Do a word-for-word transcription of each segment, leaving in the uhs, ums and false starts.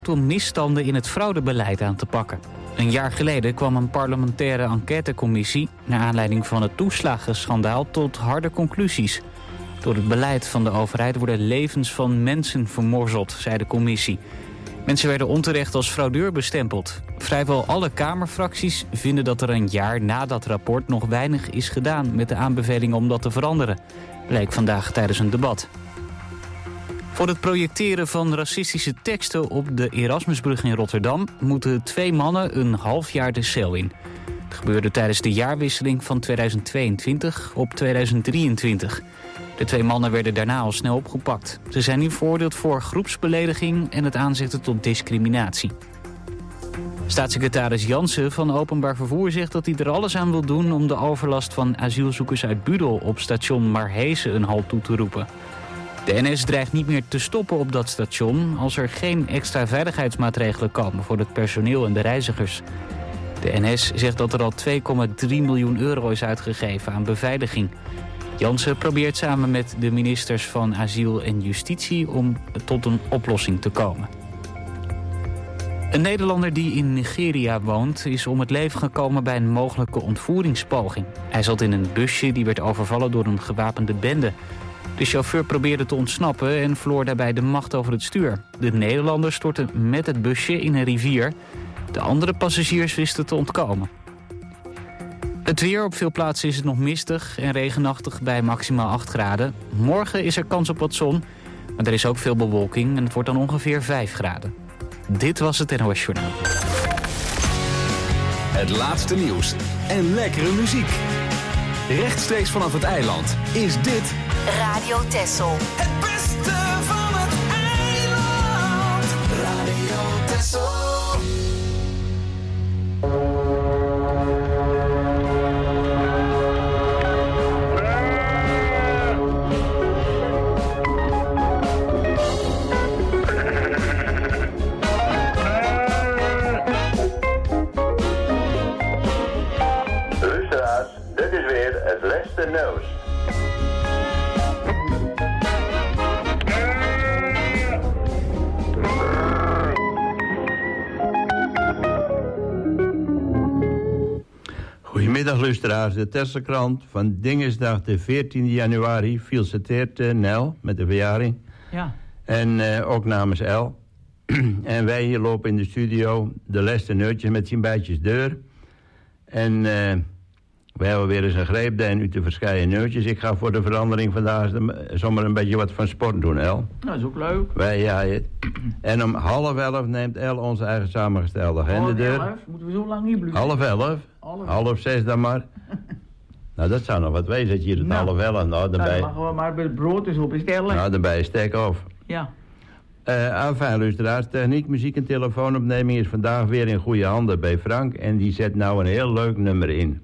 om misstanden in het fraudebeleid aan te pakken. Een jaar geleden kwam een parlementaire enquêtecommissie naar aanleiding van het toeslagenschandaal tot harde conclusies. Door het beleid van de overheid worden levens van mensen vermorzeld, zei de commissie. Mensen werden onterecht als fraudeur bestempeld. Vrijwel alle Kamerfracties vinden dat er een jaar na dat rapport nog weinig is gedaan met de aanbevelingen om dat te veranderen, bleek vandaag tijdens een debat. Voor het projecteren van racistische teksten op de Erasmusbrug in Rotterdam moeten twee mannen een half jaar de cel in. Het gebeurde tijdens de jaarwisseling van tweeduizend tweeëntwintig op tweeduizend drieëntwintig. De twee mannen werden daarna al snel opgepakt. Ze zijn nu veroordeeld voor groepsbelediging en het aanzetten tot discriminatie. Staatssecretaris Jansen van Openbaar Vervoer zegt dat hij er alles aan wil doen om de overlast van asielzoekers uit Budel op station Marhezen een halt toe te roepen. De N S dreigt niet meer te stoppen op dat station als er geen extra veiligheidsmaatregelen komen voor het personeel en de reizigers. De N S zegt dat er al twee komma drie miljoen euro is uitgegeven aan beveiliging. Jansen probeert samen met de ministers van Asiel en Justitie om tot een oplossing te komen. Een Nederlander die in Nigeria woont is om het leven gekomen bij een mogelijke ontvoeringspoging. Hij zat in een busje die werd overvallen door een gewapende bende. De chauffeur probeerde te ontsnappen en verloor daarbij de macht over het stuur. De Nederlander stortte met het busje in een rivier. De andere passagiers wisten te ontkomen. Het weer, op veel plaatsen is het nog mistig en regenachtig bij maximaal acht graden. Morgen is er kans op wat zon, maar er is ook veel bewolking en het wordt dan ongeveer vijf graden. Dit was het N O S Journaal. Het laatste nieuws en lekkere muziek. Rechtstreeks vanaf het eiland is dit Radio Texel. Het beste van het eiland. Radio Texel. Luisteraars, dit is weer het laatste nieuws. Goedemiddag luisteraars, de Tesselkrant van Dingesdag de veertiende januari feliciteert uh, Nel met de verjaring. Ja. En uh, ook namens El. En wij hier lopen in de studio de laatste neutjes met zijn bijtjes deur. En uh, we hebben weer eens een greepdijn u te verschijnen neutjes. Ik ga voor de verandering vandaag zomaar een beetje wat van sport doen, El. Dat is ook leuk. Wij, ja, het. En om half elf neemt El onze eigen samengestelde agenda deur. Half elf? Moeten we zo lang niet blijven? Half elf? Half, half zes dan maar. Nou, dat zou nog wat wezen, dat je hier het nou, half elf... Nou, dan nou, bij... dan mag we maar bij het brood eens opstellen. Nou, dan bij je stek af. Ja. Uh, Enfin, luisteraars, techniek, muziek en telefoonopneming is vandaag weer in goede handen bij Frank. En die zet nou een heel leuk nummer in.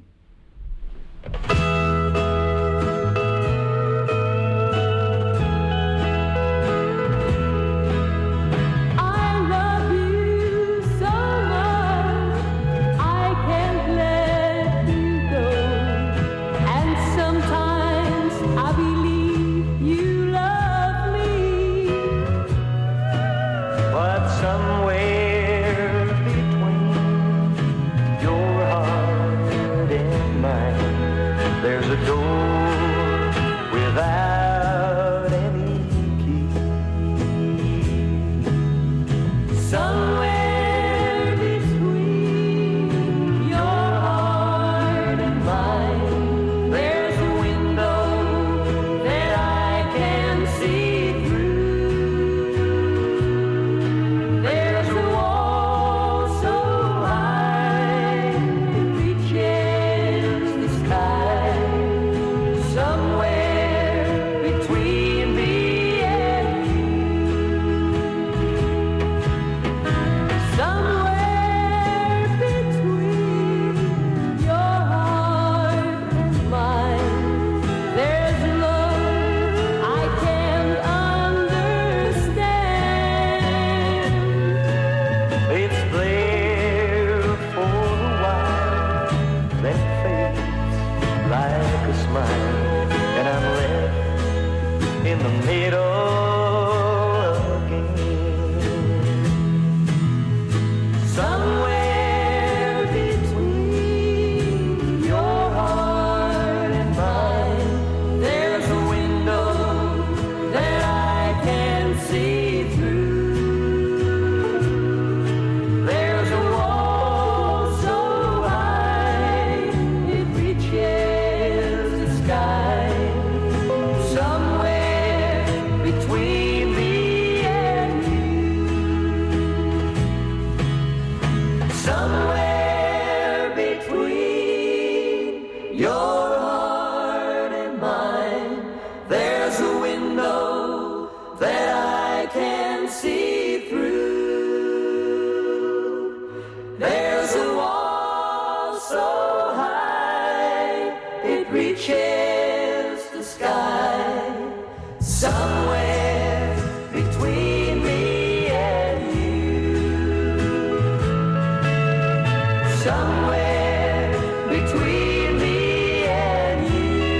somewhere between me and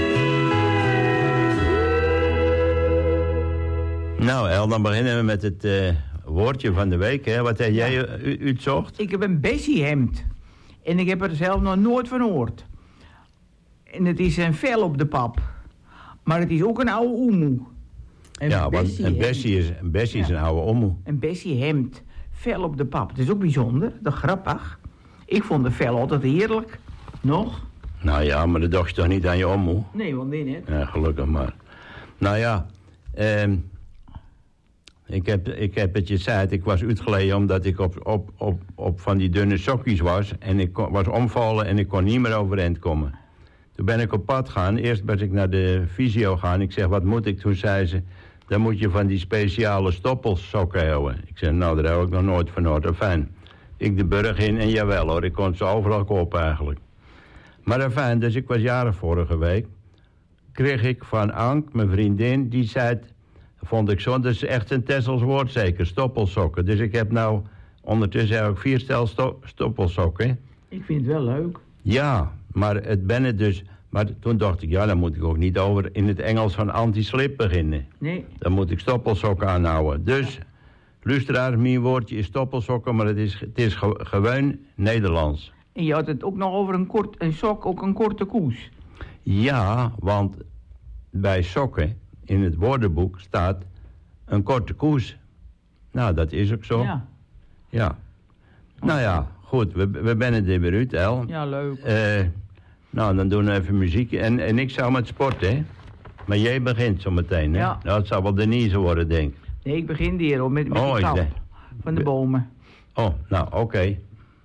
you. Nou El, dan beginnen we met het uh, woordje van de week. Hè? Wat heb jij ja. u, uitzocht? Ik heb een Bessie-hemd. En ik heb er zelf nog nooit van gehoord. En het is een vel op de pap. Maar het is ook een oude oemoe. Een ja, want een Bessie is, een, Bessie is ja. een oude oemoe. Een Bessie-hemd. Vel op de pap. Het is ook bijzonder. Dat is grappig. Ik vond de vel altijd heerlijk. Nog? Nou ja, maar dat dacht je toch niet aan je oemoe? Nee, want nee net. Ja, gelukkig maar. Nou ja, eh, ik, heb, ik heb het je gezegd, ik was uitgeleden omdat ik op, op, op, op van die dunne sokjes was. En ik kon, was omvallen en ik kon niet meer overeind komen. Toen ben ik op pad gaan. Eerst ben ik naar de fysio gaan. Ik zeg, wat moet ik? Toen zei ze, dan moet je van die speciale stoppelsokken houden. Ik zeg, nou, daar heb ik nog nooit van gehoord. Fijn. Ik de burg in en jawel hoor, ik kon ze overal kopen eigenlijk. Maar fijn, dus ik was jarig vorige week. Kreeg ik van Ank, mijn vriendin, die zei, vond ik zo, dat is echt een Tessels woord zeker, stoppelsokken. Dus ik heb nou ondertussen heb ik vier stel sto- stoppelsokken. Ik vind het wel leuk. Ja, maar het ben het dus. Maar toen dacht ik, ja, dan moet ik ook niet over in het Engels van anti-slip beginnen. Nee. Dan moet ik stoppelsokken aanhouden. Dus, luisteraar, mijn woordje is stoppelsokken, maar het is, het is ge- gewoon Nederlands. En je had het ook nog over een, kort, een sok, ook een korte koes. Ja, want bij sokken in het woordenboek staat een korte koers. Nou, dat is ook zo. Ja. Ja. Nou ja, goed, we, we zijn er weer uit, El. Ja, leuk. Uh, nou, dan doen we even muziek. En, en ik zou met sport, hè. Maar jij begint zo meteen, hè. Ja. Nou, het zou wel Denise worden, denk ik. Nee, ik begin hier hoor, met, met Oh, de ik kap denk- van de bomen. Oh, nou, oké. Okay.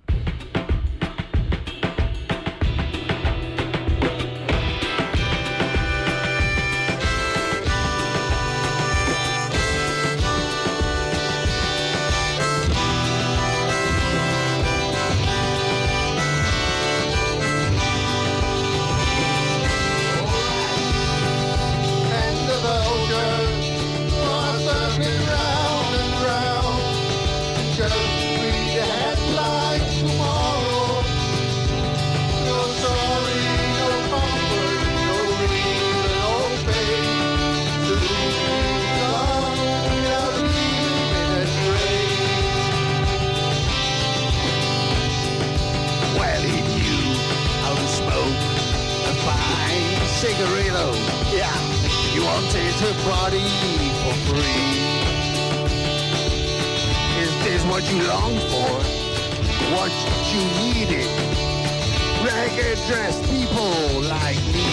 And the vultures are circling round and round. Just read the headlines tomorrow. No sorry, no comfort, no reason, no pain. Soon will come without leaving a trace. Well, he knew how to smoke a fine cigarillo. Yeah, he wanted to party for free. Is this what you long for? What you needed? Ragged-dressed people like me,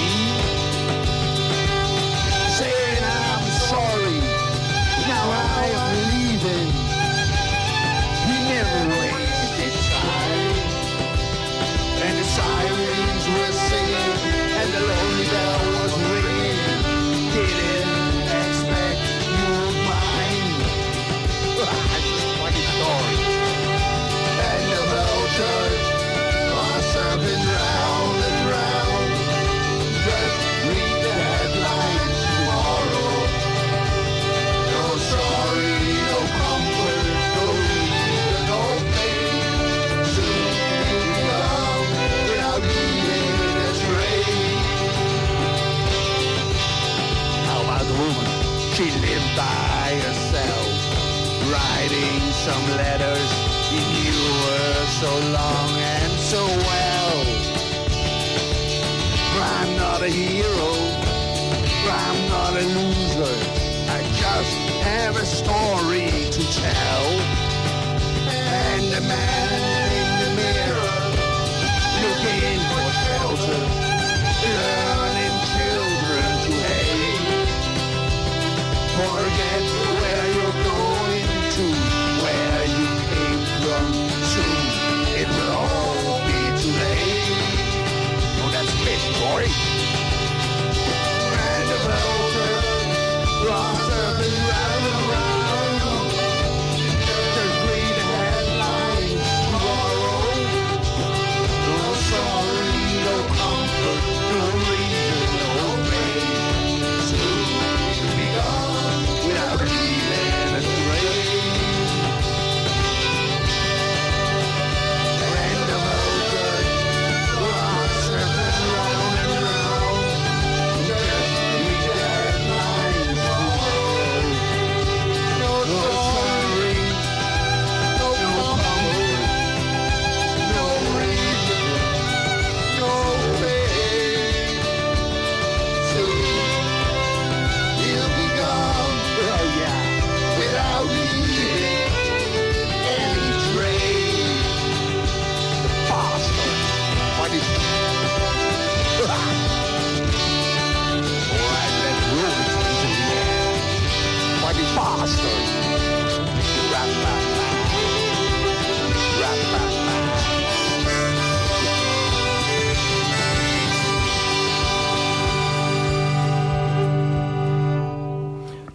saying I'm sorry, now I am leaving. He never wasted time, and the sirens were singing, and the lonely bell was ringing. Didn't expect you would mind. Funny story. And the vultures are circling round and round. Just read the headlines tomorrow. No sorry, no comfort, no reason, no pain. Soon will come without leaving a trace. How about the woman? She lived by herself, writing some letters. He knew her so long and so well. I'm not a hero, I'm not a loser. I just have a story to tell. And the man in the mirror, looking for shelter, learning children to hate. Forget where you're going to, where you came from. Soon it will all be too late. Oh, that's fish, boy. And the vulture was circling round and round.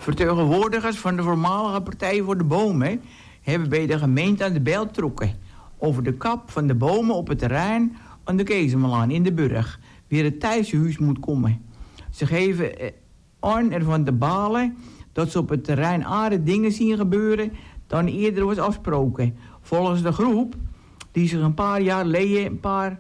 Vertegenwoordigers van de voormalige Partij voor de Bomen hebben bij de gemeente aan de bel getrokken over de kap van de bomen op het terrein aan de Keesemelaan in de Burg, weer het thuishuis moet komen. Ze geven aan ervan te balen dat ze op het terrein aardige dingen zien gebeuren dan eerder was afgesproken. Volgens de groep die zich een paar jaar geleden, een paar,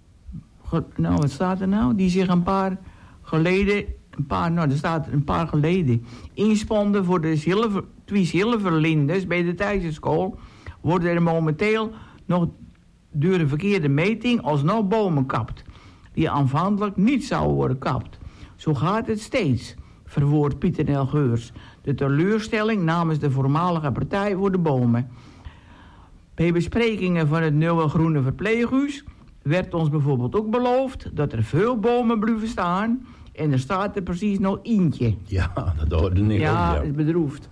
nou wat staat er nou, die zich een paar geleden, een paar, nou er staat een paar geleden, inspande voor de zilver, twee zilverlinders bij de thuisschool, worden er momenteel nog door een verkeerde meting alsnog bomen kapt, die aanvankelijk niet zouden worden kapt. Zo gaat het steeds, verwoordt Pieter L. Geurs de teleurstelling namens de voormalige Partij voor de Bomen. Bij besprekingen van het nieuwe groene verpleeghuis werd ons bijvoorbeeld ook beloofd dat er veel bomen blijven staan en er staat er precies nog eentje. Ja, dat hoorde niet. Ja, ook, het is bedroefd.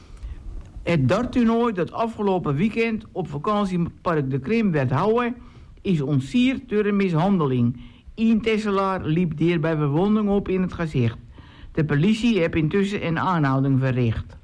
Het darttoernooi dat afgelopen weekend op vakantiepark De Krim werd houden, is ontsierd door een mishandeling. Een Tesselaar liep hierbij verwonding op in het gezicht. De politie heeft intussen een aanhouding verricht.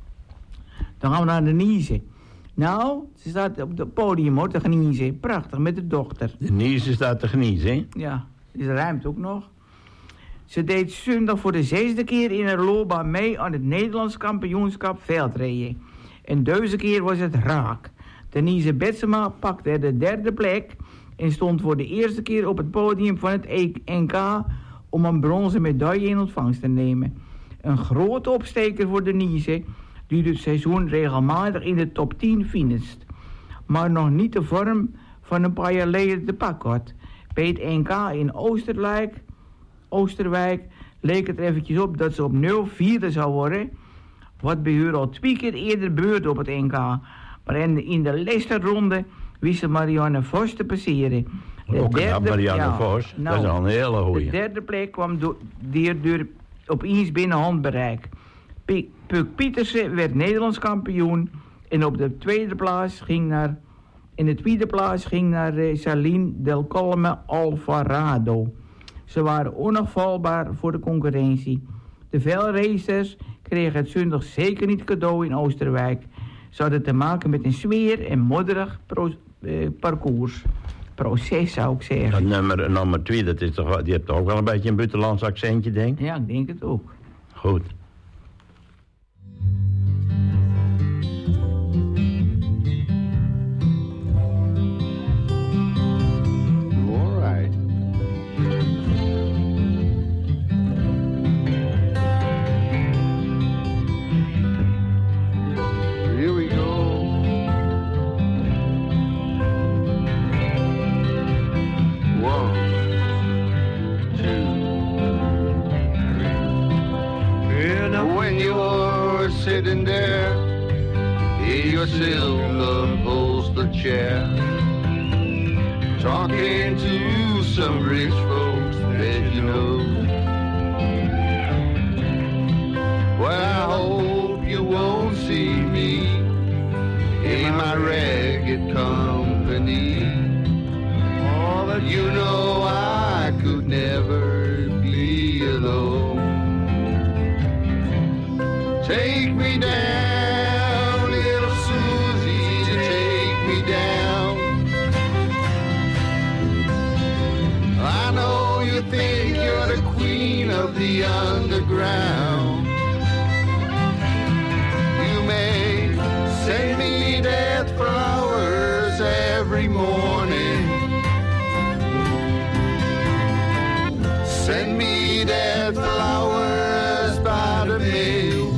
Dan gaan we naar de Niese. Nou, ze staat op het podium hoor, te geniezen. Prachtig, met de dochter. De Niese staat te geniezen, hè? Ja, is ruimte ook nog. Ze deed zondag voor de zesde keer in haar loopbaan mee aan het Nederlands kampioenschap veldrijden. En deze keer was het raak. Denise Betsema pakte de derde plek en stond voor de eerste keer op het podium van het N K om een bronzen medaille in ontvangst te nemen. Een grote opsteker voor Denise, die dit seizoen regelmatig in de top tien finist, maar nog niet de vorm van een paar jaar geleden te pakken had. Bij het N K in Oosterwijk, Oosterwijk leek het eventjes op dat ze op nul vierde zou worden, wat bij haar al twee keer eerder gebeurde op het N K. Maar in de laatste ronde wist ze Marianne Vos te passeren. De Ook derde, knap, Marianne ja, Vos. Nou, dat is al een hele goeie. De derde plek kwam door, door, door opeens binnen handbereik. P- Puk Pietersen werd Nederlands kampioen en op de tweede plaats ging naar, in de tweede plaats ging naar uh, Saline del Colme Alvarado. Ze waren onafvalbaar voor de concurrentie. De veelracers kregen het zondag zeker niet cadeau in Oosterwijk. Ze hadden te maken met een smeer en modderig pro, eh, parcours. Proces zou ik zeggen. Dat nummer, nummer twee, dat is toch, die heeft toch ook wel een beetje een buitenlands accentje, denk ik? Ja, ik denk het ook. Goed. All right. Here we go. One, two, three. And when you're sitting there in your silver upholstered chair, talking to some rich folks that you know, well, I hope you won't see me in my ragged company. Oh, but you know I could never be alone. Take me down, little Susie, take me down. I know you think you're the queen of the underground. You may send me death flowers every morning. Send me death flowers by the mail.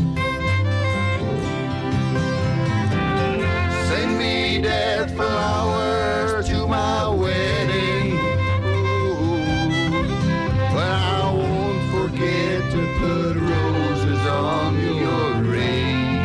Send me death flowers to my wedding. Ooh, but I won't forget to put roses on your ring.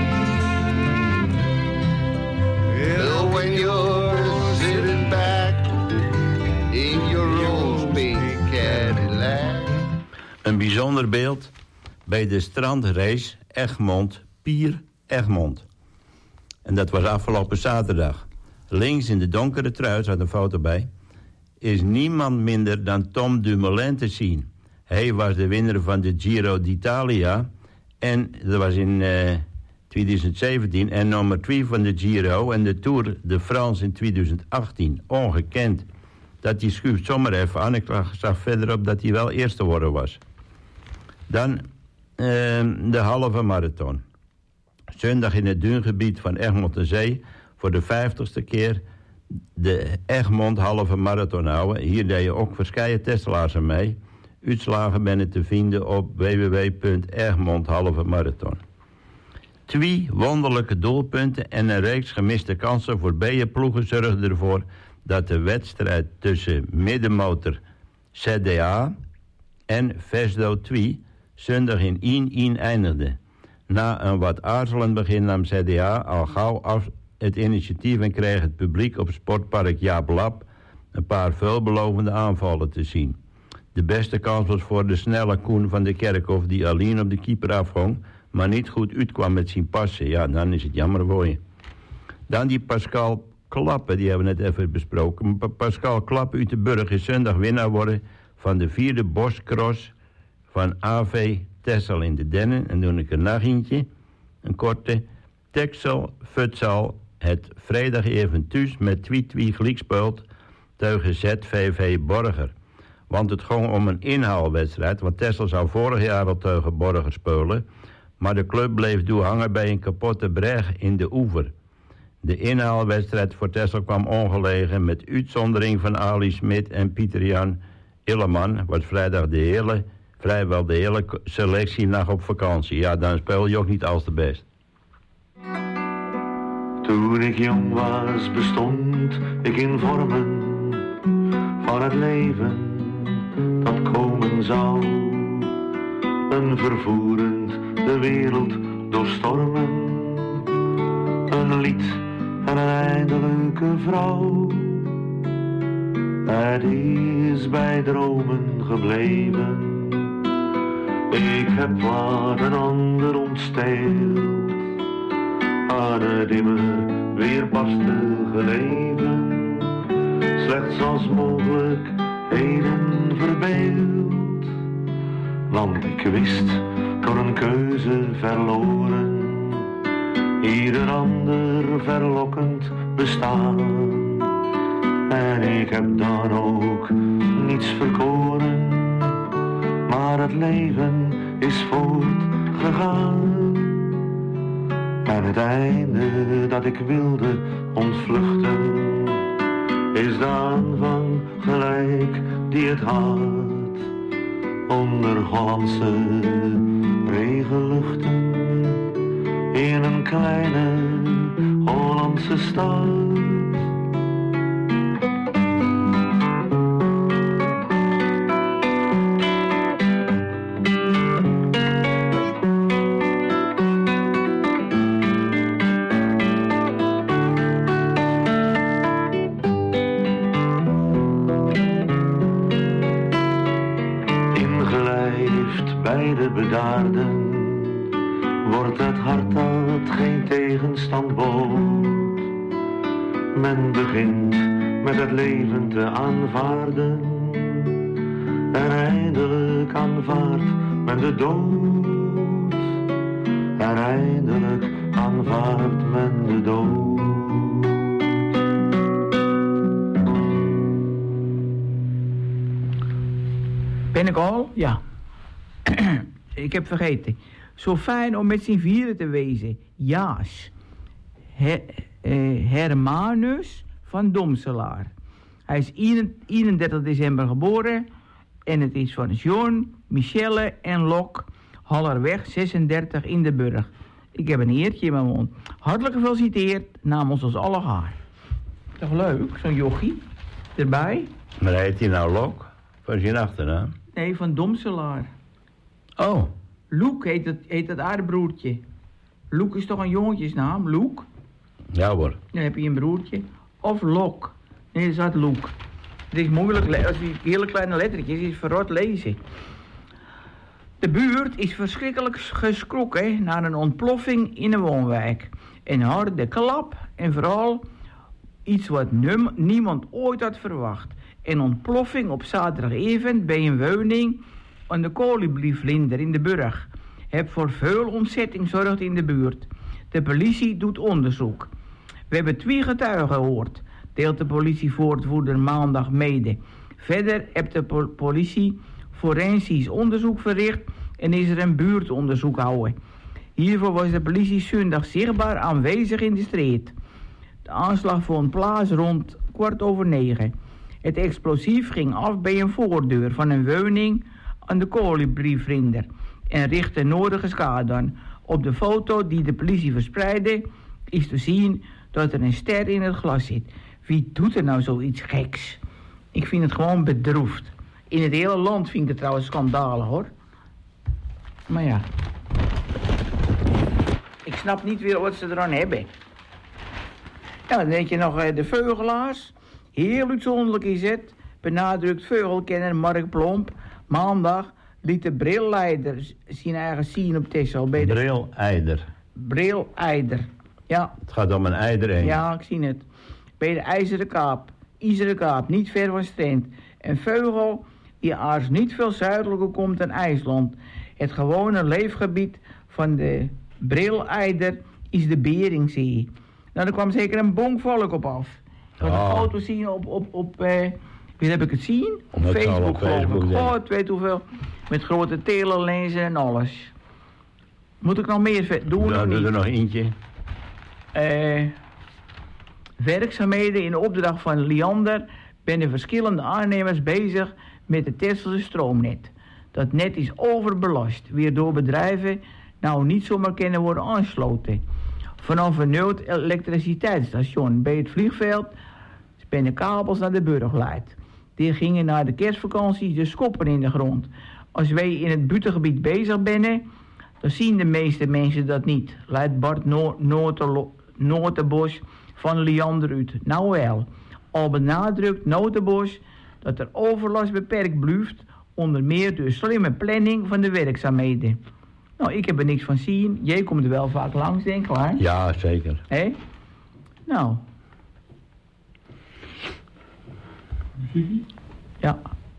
Well, when you're sitting back in your rose-pink Cadillac. Een bijzonder beeld bij de strandrace Egmond, Pier Egmond. En dat was afgelopen zaterdag. Links in de donkere trui, staat een foto bij, is niemand minder dan Tom Dumoulin te zien. Hij was de winnaar van de Giro d'Italia En dat was in uh, twintig zeventien. En nummer twee van de Giro en de Tour de France in twintig achttien. Ongekend. Dat die schuift zomaar even aan. Ik zag verderop dat hij wel eerste worden was. Dan uh, de halve marathon. Zondag in het duingebied van Egmond aan Zee voor de vijftigste keer de Egmond halve marathon houden. Hier deed je ook verschillende testelaars aan mee. Uitslagen ben te vinden op w w w punt egmond halve marathon. Twee wonderlijke doelpunten en een reeks gemiste kansen voor beide ploegen zorgden ervoor dat de wedstrijd tussen middenmotor C D A en Vesdo twee zondag in één-één eindigde. Na een wat aarzelend begin nam C D A al gauw af het initiatief en kreeg het publiek op sportpark Jaap Lap een paar veelbelovende aanvallen te zien. De beste kans was voor de snelle Koen van de Kerkhof die alleen op de keeper afgong, maar niet goed uitkwam met zijn passen. Ja, dan is het jammer voor je. Dan die Pascal Klappen, die hebben we net even besproken. Pascal Klappen uit de Burg is zondag winnaar worden van de vierde boscross van A V Texel in de Dennen. En doe ik een nachtje, een korte. Texel Futsal het vrijdag even thuis met twee-twee gelijkspeeld tegen Z V V Borger. Want het ging om een inhaalwedstrijd, want Texel zou vorig jaar al tegen Borger spelen, maar de club bleef doorhangen bij een kapotte breg in de oever. De inhaalwedstrijd voor Texel kwam ongelegen met uitzondering van Ali Smit en Pieter-Jan Illeman, was vrijdag de hele, vrijwel de hele selectie nog op vakantie. Ja, dan speel je ook niet als de best. Toen ik jong was bestond ik in vormen van het leven dat komen zou. Een vervoerend de wereld doorstormen, een lied en een eindelijke vrouw. Het is bij dromen gebleven, ik heb wat een ander ontsteeld. Aan het immer weer barstige leven, slechts als mogelijkheden verbeeld. Want ik wist door een keuze verloren, ieder ander verlokkend bestaan. En ik heb dan ook niets verkoren, maar het leven is voortgegaan. En het einde dat ik wilde ontvluchten, is de aanvang gelijk die het had. Onder Hollandse regenluchten, in een kleine Hollandse stad. Bedaarden wordt het hart dat geen tegenstand bood. Men begint met het leven te aanvaarden en eindelijk aanvaardt men de dood. En eindelijk aanvaardt men de dood. Ben ik al? Ja. Ik heb vergeten. Zo fijn om met z'n vieren te wezen. Jaas. Her, eh, Hermanus van Domselaar. Hij is eenendertig december geboren. En het is van John, Michelle en Lok. Hallerweg zesendertig in de Burg. Ik heb een eertje in mijn mond. Hartelijk gefeliciteerd namens ons alle haar. Toch leuk, zo'n jochie. Erbij. Maar heet hij nou Lok? Van zijn achternaam? Nee, van Domselaar. Oh. Loek heet het, heet het aardbroertje. Loek is toch een jongetjesnaam, Loek? Ja hoor. Dan heb je een broertje. Of Lok. Nee, dat staat Loek. Het is moeilijk, als je hele kleine lettertjes is verrot lezen. De buurt is verschrikkelijk geschrokken na een ontploffing in een woonwijk. Een harde klap en vooral iets wat num- niemand ooit had verwacht. Een ontploffing op zaterdag even bij een woning aan de Kolibri-vlinder in de Burg. heeft voor veel ontzetting gezorgd in de buurt. De politie doet onderzoek. We hebben twee getuigen gehoord, deelt de politievoortvoerder maandag mede. Verder heeft de po- politie forensisch onderzoek verricht en is er een buurtonderzoek gehouden. Hiervoor was de politie zondag zichtbaar aanwezig in de street. De aanslag vond plaats rond kwart over negen. Het explosief ging af bij een voordeur van een woning aan de Kolibrievriender en richtte nodige schade aan. Op de foto die de politie verspreidde is te zien dat er een ster in het glas zit. Wie doet er nou zoiets geks? Ik vind het gewoon bedroefd. In het hele land vind ik het trouwens schandalig, hoor. Maar ja. Ik snap niet weer wat ze eraan hebben. Ja, dan denk je nog uh, de Veugelaars. Heel uitzonderlijk is het, benadrukt veugelkenner Mark Plomp. Maandag liet de brilleider zijn eigen zien op Texel. De... Brilleider. Brilleider, ja. Het gaat om een eider heen. Ja, ik zie het. Bij de IJzeren Kaap. IJzeren Kaap, niet ver van Strand. Een vogel die aars niet veel zuidelijker komt dan IJsland. Het gewone leefgebied van de brilleider is de Beringzee. Nou, er kwam zeker een bonkvolk op af. Ik had Oh. een foto zien op, op, op eh, wie heb ik het zien? Op Dat zal Facebook, op geloof Facebook ik. zijn. God weet hoeveel. Met grote telelenzen en alles. Moet ik nog meer vet doen? Nou, of doe niet? er nog eentje. Eh, werkzaamheden in opdracht van Liander ben de verschillende aannemers bezig met het Tesselse stroomnet. Dat net is overbelast, waardoor bedrijven nou niet zomaar kunnen worden aansloten. Vanaf een nood elektriciteitsstation bij het vliegveld zijn de kabels naar de burg leidt. Die gingen na de kerstvakantie de schoppen in de grond. Als wij in het buitengebied bezig zijn, dan zien de meeste mensen dat niet, leidt Bart no- Noterlo- Notenbos van Liander uit. Nou wel, al benadrukt Notenbos dat er overlast beperkt blijft, onder meer door slimme planning van de werkzaamheden. Nou, ik heb er niks van zien. Jij komt er wel vaak langs, denk ik, klaar? Ja, zeker. Hé? Nou. Ja.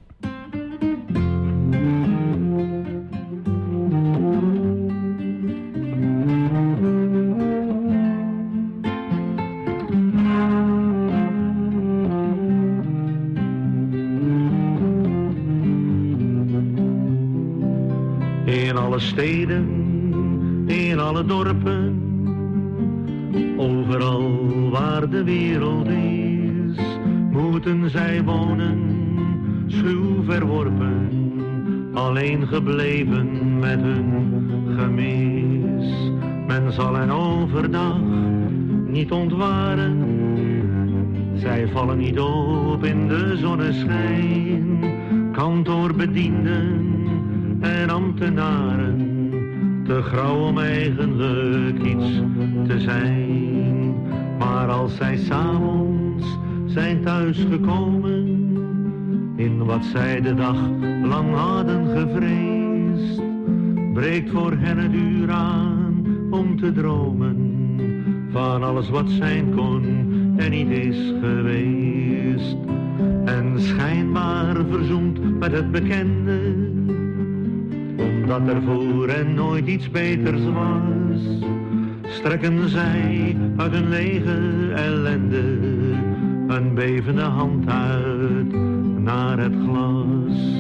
In alle steden, in alle dorpen, overal waar de wereld is, moeten zij wonen, schuw verworpen, alleen gebleven met hun gemis. Men zal hen overdag niet ontwaren, zij vallen niet op in de zonneschijn, kantoorbedienden en ambtenaren, te grauw om eigenlijk iets te zijn. Maar als zij s'avonds zijn thuisgekomen, in wat zij de dag lang hadden gevreesd, breekt voor hen het uur aan om te dromen van alles wat zijn kon en niet is geweest. En schijnbaar verzoend met het bekende, omdat er voor hen nooit iets beters was, strekken zij uit hun lege ellende een bevende hand uit naar het glas.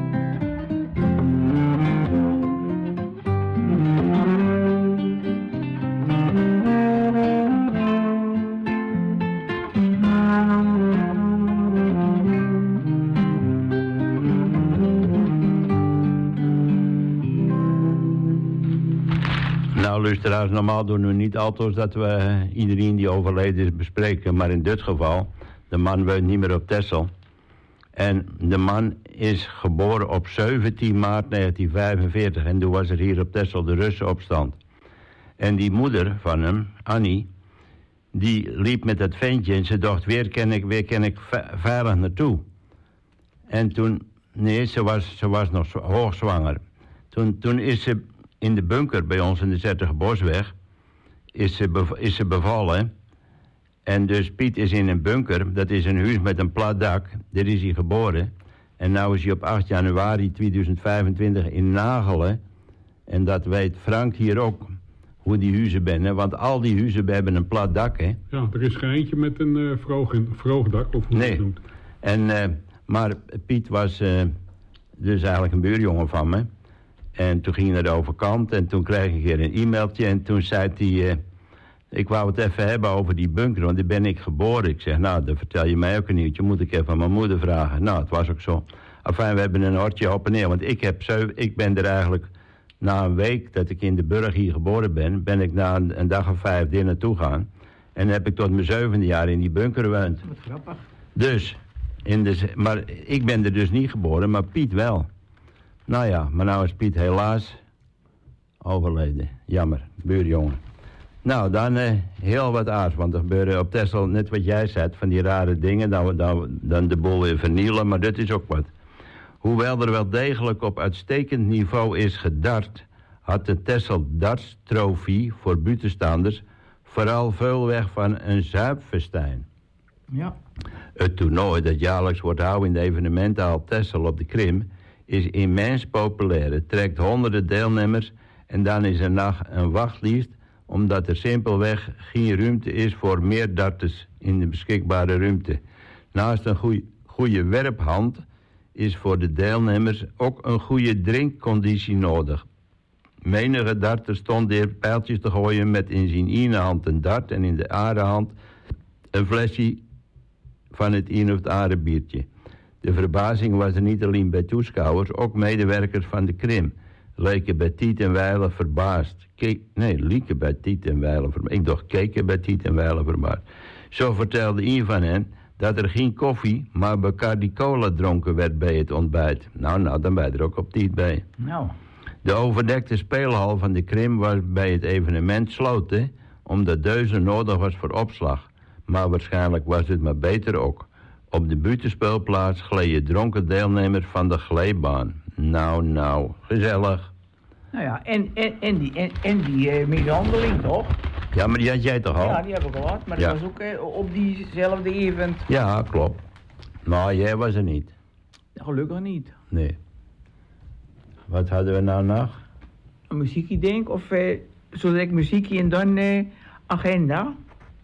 Nou, luisteraars, normaal doen we niet altijd dat we iedereen die overleden is bespreken. Maar in dit geval, de man woont niet meer op Texel. En de man is geboren op zeventien maart negentien vijfenveertig. En toen was er hier op Texel de Russenopstand. En die moeder van hem, Annie, die liep met dat ventje en ze dacht, weer kan ik, weer kan ik veilig naartoe. En toen, nee, ze was, ze was nog hoogzwanger. Toen, toen is ze in de bunker bij ons in de Zettige Bosweg, is ze, bev- is ze bevallen. En dus Piet is in een bunker, dat is een huis met een plat dak, daar is hij geboren. En nou is hij op acht januari tweeduizend vijfentwintig in Nagelen, En dat weet Frank hier ook, hoe die huizen zijn. Want al die huizen hebben een plat dak, hè. Ja, er is geen eentje met een uh, vroog, vroog dak, of hoe nee. je het noemt. En, uh, maar Piet was uh, dus eigenlijk een buurjongen van me. En toen ging hij naar de overkant en toen kreeg ik een keer een e-mailtje. En toen zei hij, uh, ik wou het even hebben over die bunker, want daar ben ik geboren. Ik zeg, nou, dan vertel je mij ook een nieuwtje. Moet ik even aan mijn moeder vragen. Nou, het was ook zo. Enfin, we hebben een hortje op en neer. Want ik, heb zeven, ik ben er eigenlijk, na een week dat ik in de Burg hier geboren ben, ben ik na een, een dag of vijf er naartoe gaan. En heb ik tot mijn zevende jaar in die bunker gewoond. Wat grappig. Dus, in de, maar ik ben er dus niet geboren, maar Piet wel. Nou ja, maar nou is Piet helaas overleden. Jammer, buurjongen. Nou, dan uh, heel wat aards, want er gebeuren op Texel net wat jij zei, van die rare dingen, dan, dan, dan de boel weer vernielen, maar dat is ook wat. Hoewel er wel degelijk op uitstekend niveau is gedart, had de Texel Darts Trofee voor buitenstaanders vooral veel weg van een zuipfestijn. Ja. Het toernooi dat jaarlijks wordt gehouden in de evenementenhal Texel op de Krim is immens populair. Het trekt honderden deelnemers en dan is er nog een wachtlijst, omdat er simpelweg geen ruimte is voor meer darters in de beschikbare ruimte. Naast een goede werphand is voor de deelnemers ook een goede drinkconditie nodig. Menige darter stond hier pijltjes te gooien met in zijn ene hand een dart en in de andere hand een flesje van het een of het andere biertje. De verbazing was er niet alleen bij toeschouwers, ook medewerkers van de Krim leken bij Tiet en Wijlen verbaasd. Ke- nee, lieken bij Tiet en Wijlen verbaasd. Ik dacht keken bij Tiet en Wijlen verbaasd. Zo vertelde een van hen dat er geen koffie, maar Bacardi Cola dronken werd bij het ontbijt. Nou, nou, dan ben je er ook op Tiet bij. Nou. De overdekte speelhal van de Krim was bij het evenement sloten, omdat deuze nodig was voor opslag. Maar waarschijnlijk was het maar beter ook. Op de buitenspeelplaats gleden dronken deelnemers van de glijbaan. Nou, nou, gezellig. Nou ja, en, en, en die, en, en die uh, mishandeling toch? Ja, maar die had jij toch al? Ja, die heb ik al gehad, maar ja. dat was ook uh, op diezelfde event. Ja, klopt. Maar jij was er niet. Gelukkig niet. Nee. Wat hadden we nou nog? Een muziekje denk, of uh, zo direct muziekje en dan uh, agenda.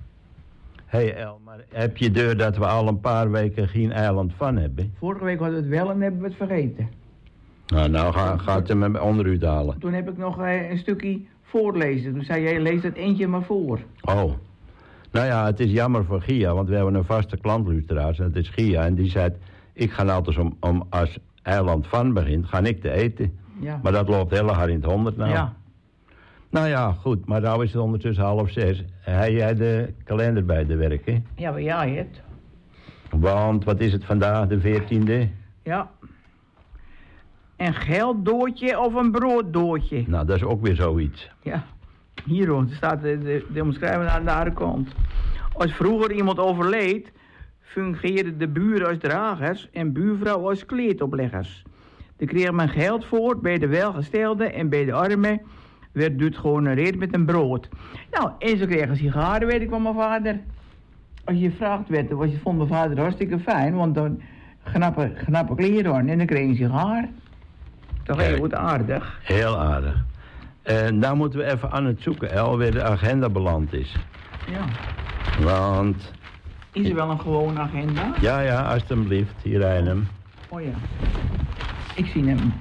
Hé hey El, maar heb je deur dat we al een paar weken geen eiland van hebben? Vorige week hadden we het wel en hebben we het vergeten. Nou, nou ga, gaat hem hem onder u halen. Toen heb ik nog uh, een stukje voorlezen. Toen zei jij, lees dat eentje maar voor. Oh. Nou ja, het is jammer voor Gia, want we hebben een vaste klantluisteraar. En dat is Gia. En die zei, ik ga altijd om, om als eiland van begint, ga ik te eten. Ja. Maar dat loopt heel hard in het honderd nou. Ja. Nou ja, goed. Maar nou is het ondertussen half zes. Heb jij de kalender bij de werk, hè? Ja, maar jij het. Want, wat is het vandaag, de veertiende? Ja. Een gelddoortje of een brooddoortje? Nou, dat is ook weer zoiets. Ja. Hier hoor, er staat de, de, de omschrijving aan de andere kant. Als vroeger iemand overleed, fungeerden de buren als dragers en buurvrouwen als kleedopleggers. Er kreeg men geld voor bij de welgestelden en bij de armen werd dit gehonoreerd met een brood. Nou, en ze kregen sigaren, weet ik van mijn vader. Als je gevraagd werd, was, vond mijn vader hartstikke fijn, want dan knappe, knappe kleren aan en dan kreeg je een sigaar. Toch heel goed aardig. Heel aardig. En nou moeten we even aan het zoeken, El, waar de agenda beland is. Ja. Want... Is er wel een gewone agenda? Ja, ja, alstublieft. Hier rijden hem. Oh ja. Ik zie hem.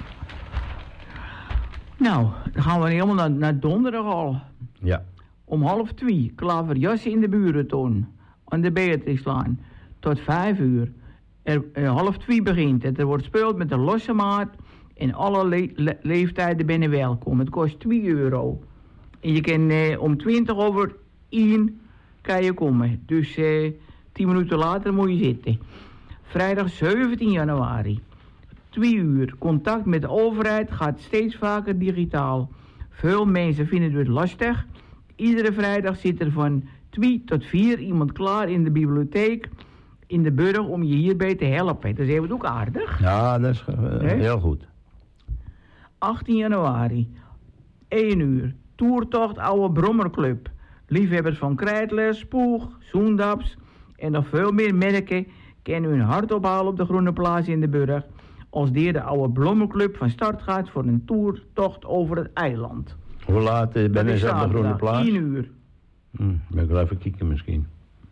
Nou, dan gaan we helemaal naar, naar donderdag al. Ja. Om half twee, klaverjassen in de burentoon. Aan de Beatrixlaan. Tot vijf uur. Er, er half twee begint het. Er wordt gespeeld met een losse maat. En alle le- le- leeftijden binnen welkom. Het kost twee euro. En je kan eh, om twintig over één kan je komen. Dus eh, tien minuten later moet je zitten. Vrijdag zeventien januari. Twee uur. Contact met de overheid gaat steeds vaker digitaal. Veel mensen vinden het lastig. Iedere vrijdag zit er van twee tot vier iemand klaar in de bibliotheek in de burg om je hierbij te helpen. Dat is even ook aardig. Ja, dat is uh, heel goed. achttien januari. één uur. Toertocht Oude Brommerclub. Liefhebbers van Krijtler, Spoeg, Zoendaps en nog veel meer merken kunnen hun hart ophalen op de Groene Plaats in de Burg. als de de oude Blommenclub van start gaat voor een toertocht over het eiland. Hoe laat uh, ben je op de Groene Plaats? tien uur. Hm, ben ik wel even kijken misschien.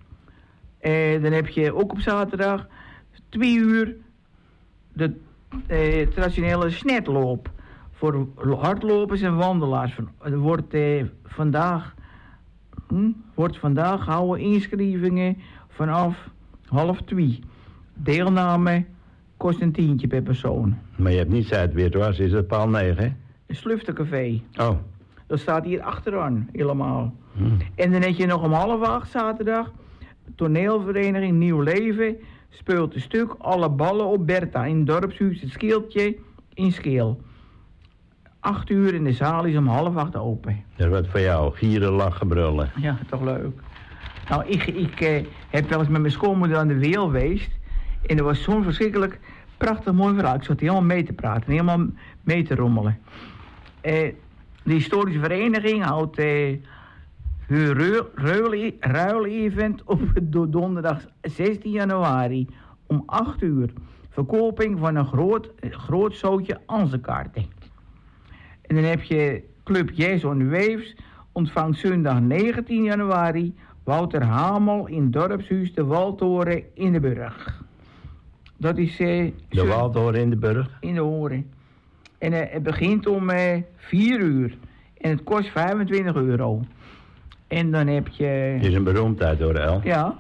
Uh, dan heb je ook op zaterdag twee uur de uh, traditionele snetloop. Voor hardlopers en wandelaars. Er wordt, uh, vandaag, hm, wordt vandaag gehouden inschrijvingen vanaf half twee. Deelname kost een tientje per persoon. Maar je hebt niet Zuid-Witwas, is het paal negen, hè? Een Sluftercafé. Oh. Dat staat hier achteraan, helemaal. Hmm. En dan heb je nog om half acht zaterdag... toneelvereniging Nieuw Leven... speelt een stuk Alle Ballen op Bertha... in het dorpshuis Het Scheeltje in Scheel. Acht uur in de zaal is om half acht open. Dat is wat voor jou, gieren, lachen, brullen. Ja, toch leuk. Nou, ik, ik eh, heb wel eens met mijn schoonmoeder aan de Weel geweest... en dat was zo'n verschrikkelijk prachtig mooi verhaal. Ik zat helemaal mee te praten, helemaal mee te rommelen. Eh... De historische vereniging houdt eh, hun ruil-event op donderdag zestien januari om acht uur. Verkoping van een groot, groot zootje Anzenkaarten. En dan heb je Club Jazz on the Waves ontvangt zondag negentien januari Wouter Hamel in dorpshuis de Waldtoren in de Burg. Dat is... Eh, de Waldtoren in de Burg? In de Horen. En uh, het begint om uh, vier uur. En het kost vijfentwintig euro. En dan heb je... Het is een beroemdheid hoor, El. Ja.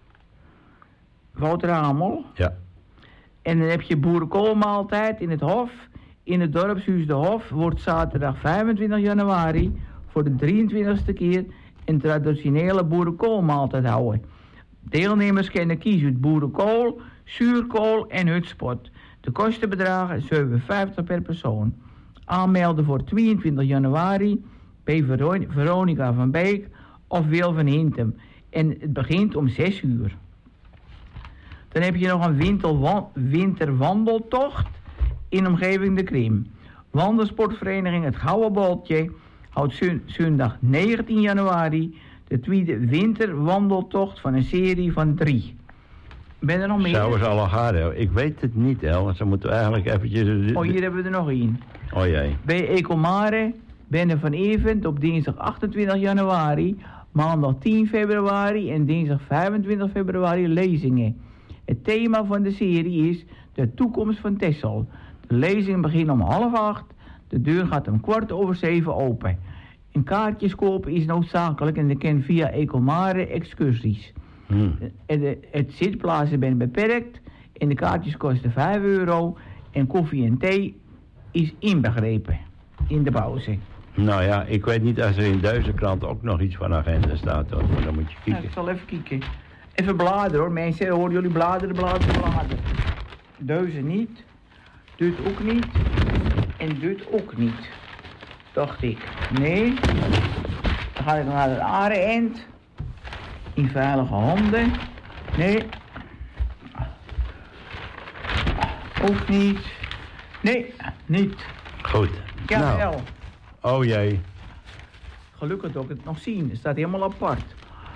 Wouter Hamel. Ja. En dan heb je boerenkoolmaaltijd in het Hof. In het dorpshuis De Hof wordt zaterdag vijfentwintig januari... voor de drieëntwintigste keer een traditionele boerenkoolmaaltijd houden. Deelnemers kunnen kiezen uit boerenkool, zuurkool en hutspot. De kosten bedragen zeven vijftig per persoon. Aanmelden voor tweeëntwintig januari bij Veron- Veronica van Beek of Wil van Hintem. En het begint om zes uur. Dan heb je nog een winterwan- winterwandeltocht in omgeving de Krim. Wandelsportvereniging Het Gouden Boltje houdt zun- zondag negentien januari de tweede winterwandeltocht van een serie van drie. Ben er nog meer? Zou ze al gaan, El? Ik weet het niet, El. Ze moeten eigenlijk eventjes... Oh, hier hebben we er nog één. Oh jee. Bij Ecomare ben er van Event op dinsdag achtentwintig januari, maandag tien februari en dinsdag vijfentwintig februari lezingen. Het thema van de serie is de toekomst van Texel. De lezingen beginnen om half acht. De deur gaat om kwart over zeven open. Een kaartjes kopen is noodzakelijk en dat kan via Ecomare excursies. Hmm. En de, het zitplaatsen zijn beperkt en de kaartjes kosten vijf euro en koffie en thee is inbegrepen in de pauze. Nou ja, ik weet niet als er in deze krant ook nog iets van agenda staat, hoor. Maar dan moet je kijken. Nou, ik zal even kijken. Even bladeren hoor, mensen. Horen jullie bladeren, bladeren, bladeren. Deze niet. Dit ook niet. En dit ook niet. Dacht ik. Nee. Dan ga ik naar het andere eind. In veilige handen. Nee. Ook niet. Nee, niet. Goed. Jawel. Nou. Oh jee. Gelukkig dat ik het nog zien. Het staat helemaal apart.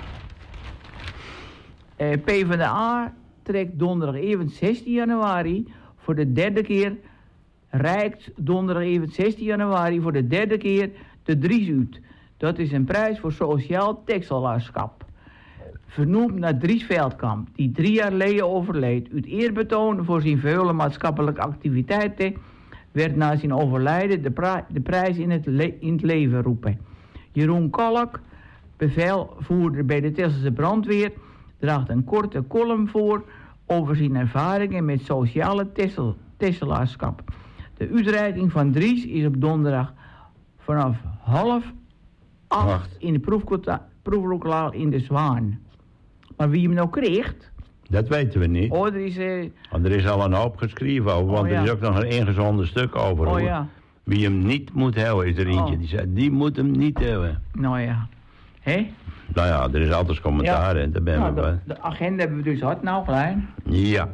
Uh, PvdA trekt donderdag even zestien januari voor de derde keer... reikt donderdag even zestien januari voor de derde keer de Dries uit. Dat is een prijs voor sociaal textielaarschap. Vernoemd naar Dries Veldkamp, die drie jaar geleden overleed. Uit eerbetoon voor zijn vele maatschappelijke activiteiten... werd na zijn overlijden de, pra- de prijs in het, le- in het leven roepen. Jeroen Kalk, bevelvoerder bij de Tesselse brandweer... draagt een korte column voor over zijn ervaringen met sociale tessel- tesselaarschap. De uitreiking van Dries is op donderdag vanaf half acht Wacht. in de proefkota- proeflokaal in de Zwaan. Maar wie hem nou krijgt... Dat weten we niet. Oh, er is... Uh, Want er is al een hoop geschreven over, want Oh, ja. er is ook nog een ingezonden stuk over. oh hoor. ja, Wie hem niet moet hebben, is er eentje. Oh. Die zei, die moet hem niet hebben. nou ja. Hé? Nou ja, er is altijd commentaar en daar ben Nou, we de, bij. de agenda hebben we dus hard nou klein. Ja.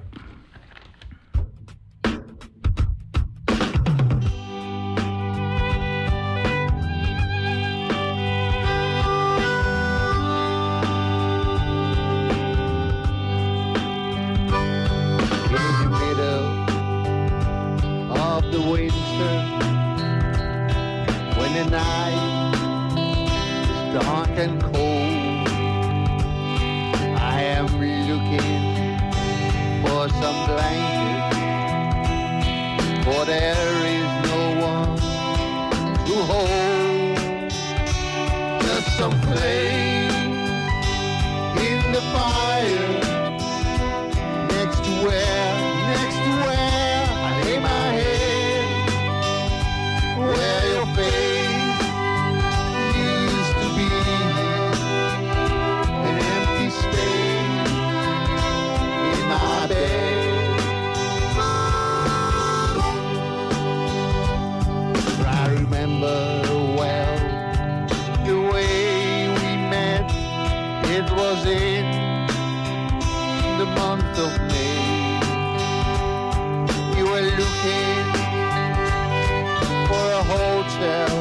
In the middle the winter, when the night is dark and cold, I am looking for some blankets, for there is no one to hold. Just some flame in the fire, next to where, next to where I lay my head, where your face used to be, an empty space in my bed. I remember well the way we met. It was in the month of May. You were looking for a hotel,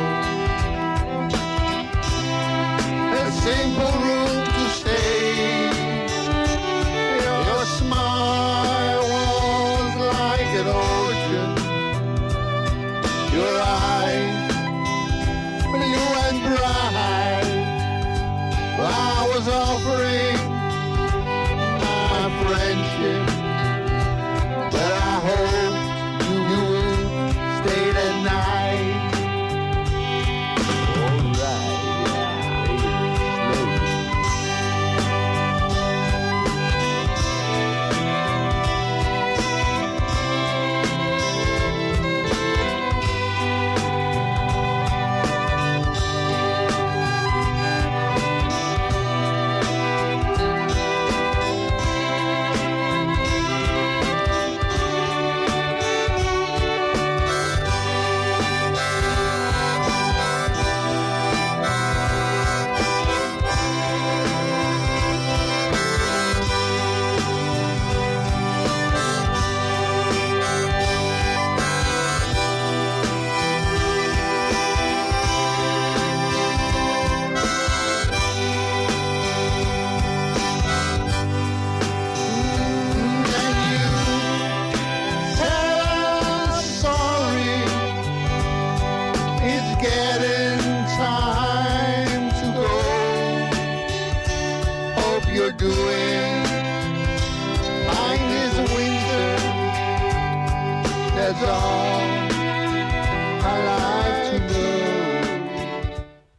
a simple room to stay. Your smile was like an ocean, your eyes blue and bright. I was offering my friendship, but I hope you would stay the night. All right, doing fine this winter. That's all I like to know.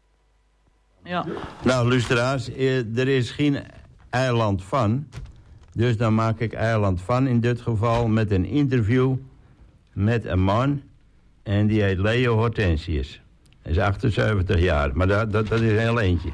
Ja. Nou, luisteraars, eh, er is geen eiland van. Dus dan maak ik eiland van in dit geval met een interview met een man. En die heet Leo Hortensius. Hij is achtenzeventig jaar, maar dat, dat, dat is een heel eentje.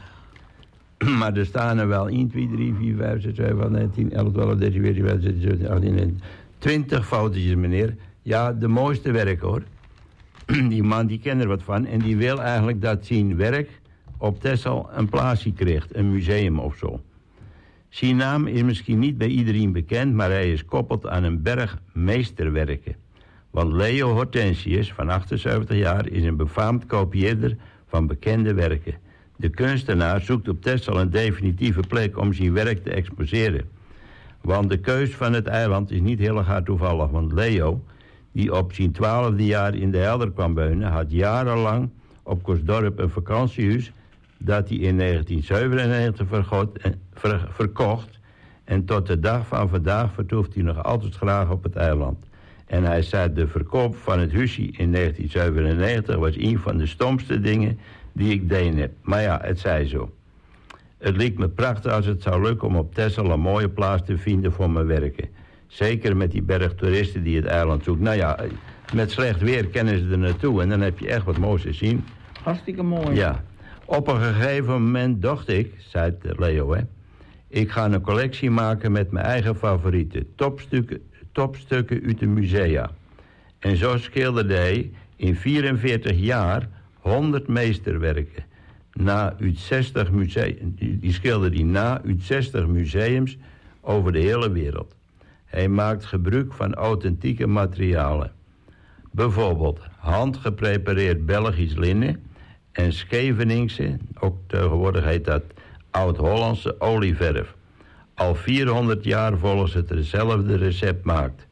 Maar er staan er wel één, twee, drie, vier, vijf, zes, zeven, acht, negen, tien, elf, twaalf, dertien, veertien, vijftien, zestien, zeventien, achttien, negentien, twintig fotootjes, meneer. Ja, de mooiste werk, hoor. Die man, die kent er wat van. En die wil eigenlijk dat zijn werk op Texel een plaatsje krijgt. Een museum of zo. Zijn naam is misschien niet bij iedereen bekend, maar hij is koppeld aan een berg meesterwerken. Want Leo Hortensius, van achtenzeventig jaar, is een befaamd kopieerder van bekende werken. De kunstenaar zoekt op Texel een definitieve plek om zijn werk te exposeren. Want de keus van het eiland is niet heel erg toevallig. Want Leo, die op zijn twaalfde jaar in de Helder kwam wonen, had jarenlang op Kosdorp een vakantiehuis dat hij in negentien zevenennegentig vergot, eh, ver, verkocht. En tot de dag van vandaag vertoeft hij nog altijd graag op het eiland. En hij zei, de verkoop van het huisje in negentien zevenennegentig was een van de stomste dingen die ik deed heb. Maar ja, het zei zo. Het leek me prachtig als het zou lukken om op Texel een mooie plaats te vinden voor mijn werken. Zeker met die berg toeristen die het eiland zoeken. Nou ja, met slecht weer kennen ze er naartoe en dan heb je echt wat moois te zien. Hartstikke mooi. Ja. Op een gegeven moment dacht ik, zei Leo, hè, ik ga een collectie maken met mijn eigen favorieten. Topstukken, topstukken uit de musea. En zo schilderde hij in vierenveertig jaar honderd meesterwerken. Na uit zestig musea, die schilderde hij na uit zestig museums over de hele wereld. Hij maakt gebruik van authentieke materialen. Bijvoorbeeld handgeprepareerd Belgisch linnen en Scheveningse, ook tegenwoordig heet dat Oud-Hollandse olieverf. Al vierhonderd jaar volgens het hetzelfde recept maakt.